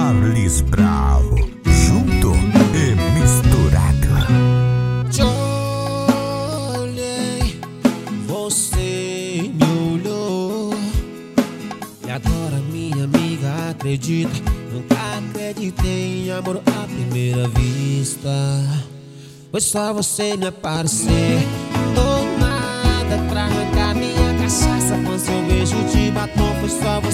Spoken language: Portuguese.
Charles Brown, junto e misturado. Te olhei, você me olhou, e agora minha amiga acredita. Nunca acreditei em amor à primeira vista. Foi só você me aparecer do nada pra arrancar minha cachaça. Com seu beijo de batom, foi só